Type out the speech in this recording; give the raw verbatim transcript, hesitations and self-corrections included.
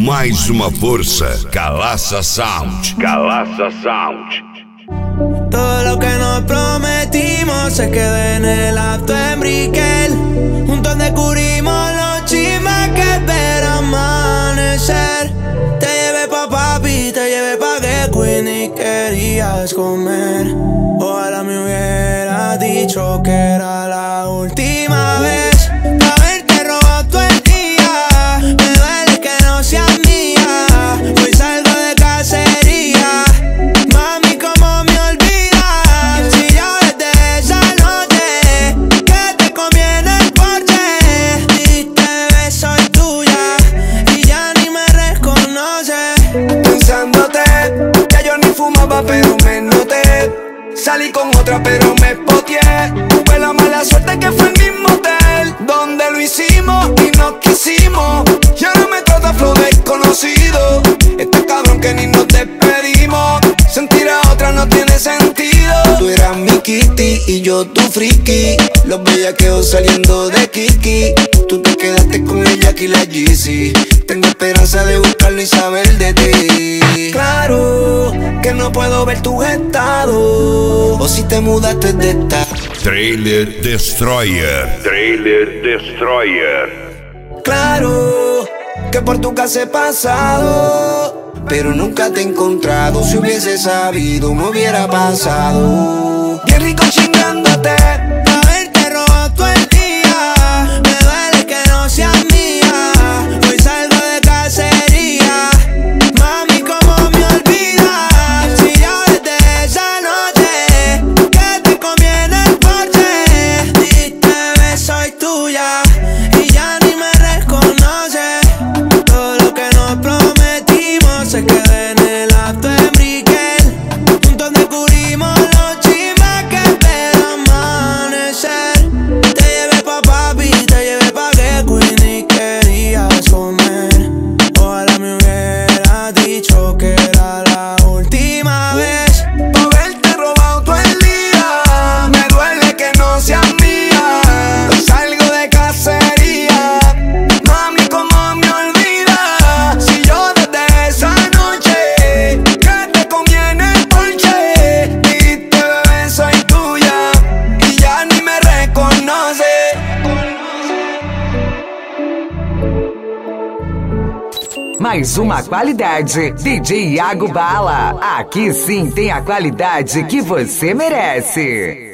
Mais uma força. Calaça Sound. Calaça Sound. Todo lo que nos prometimos se quedó en el acto en Brickell. Juntos descubrimos los chismes que espera amanecer. Te llevé pa' papi, te llevé pa' que Queen y querías comer. Ojalá me hubieras dicho que era la última vez. Pa' verte robado todo el día. Me duele que no seas mía. Hoy salgo de cacería. Mami, ¿cómo me olvidas? Si yo desde esa noche que te comí en el porche, dijiste, bebé, soy tuya y ya ni me reconoces. Pensándote, ya yo ni fumaba pero me noté. Salí con otra pero me poteé. Fue la mala suerte que fue el mismo hotel donde lo hicimos y nos quisimos. Y ahora me trata flow desconocido. Este cabrón que ni nos despedimos. Sentir a otra no tiene sentido. Tú eras mi kitty y yo tu friki. Los bellaqueos saliendo de Kiki. Tú te quedaste con ella aquí la Yeezy. Tengo esperanza de buscarlo y saber de ti. Claro que no puedo ver tu estado. O si te mudaste de esta. Trailer Destroyer. Trailer Destroyer. Claro que por tu casa he pasado, pero nunca te he encontrado. Si hubiese sabido me hubiera pasado. Bien rico chingándote. Pa' verte robado todo el día. Me duele que no seas mía. Hoy salgo de cacería. Mami, ¿cómo me olvidas? Si yo desde esa noche que te comí en el porche, dijiste, bebé, soy tuya y ya ni me reconoces. Todo lo que nos prometimos se quedó en el acto en Brickell. Juntos descubrimos los chismes que esperan amanecer. Te llevé pa' papi, te llevé pa' que Queen y querías comer. Ojalá me hubieras dicho que era la última vez. Por verte robado todo el día. Me duele que no seas mía. Hoy salgo de cacería. Mami, ¿cómo me olvidas? Si yo desde esa noche que te comí en el porche, dijiste, bebé, soy tuya y ya ni me reconoces. Mais uma qualidade. D J Iago Bala. Aqui sim tem a qualidade que você merece.